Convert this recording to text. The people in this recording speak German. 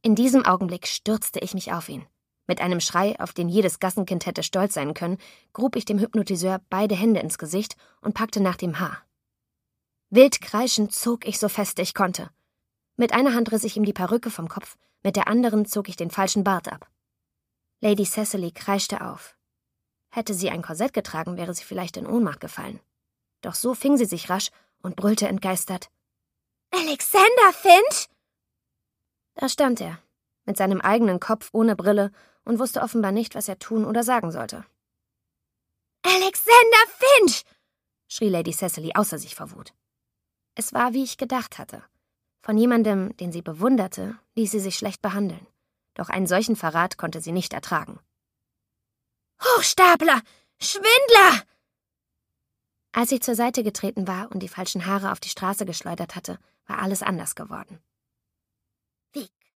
In diesem Augenblick stürzte ich mich auf ihn. Mit einem Schrei, auf den jedes Gassenkind hätte stolz sein können, grub ich dem Hypnotiseur beide Hände ins Gesicht und packte nach dem Haar. Wild kreischend zog ich so fest ich konnte. Mit einer Hand riss ich ihm die Perücke vom Kopf, mit der anderen zog ich den falschen Bart ab. Lady Cecily kreischte auf. Hätte sie ein Korsett getragen, wäre sie vielleicht in Ohnmacht gefallen. Doch so fing sie sich rasch und brüllte entgeistert: »Alexander Finch!« Da stand er, mit seinem eigenen Kopf ohne Brille und wusste offenbar nicht, was er tun oder sagen sollte. »Alexander Finch!« schrie Lady Cecily außer sich vor Wut. Es war, wie ich gedacht hatte. Von jemandem, den sie bewunderte, ließ sie sich schlecht behandeln. Doch einen solchen Verrat konnte sie nicht ertragen. »Hochstapler! Schwindler!« Als ich zur Seite getreten war und die falschen Haare auf die Straße geschleudert hatte, war alles anders geworden.